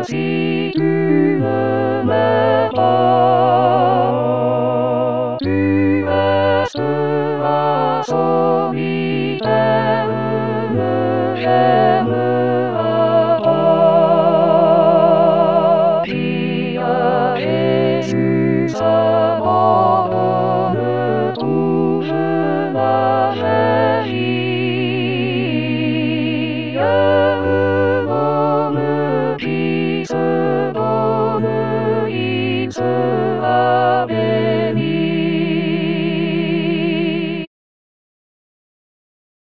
si tu ne m'aimes pas, tu resteras solitaire, ne j'aimeras pas. Qui a Jésus, ça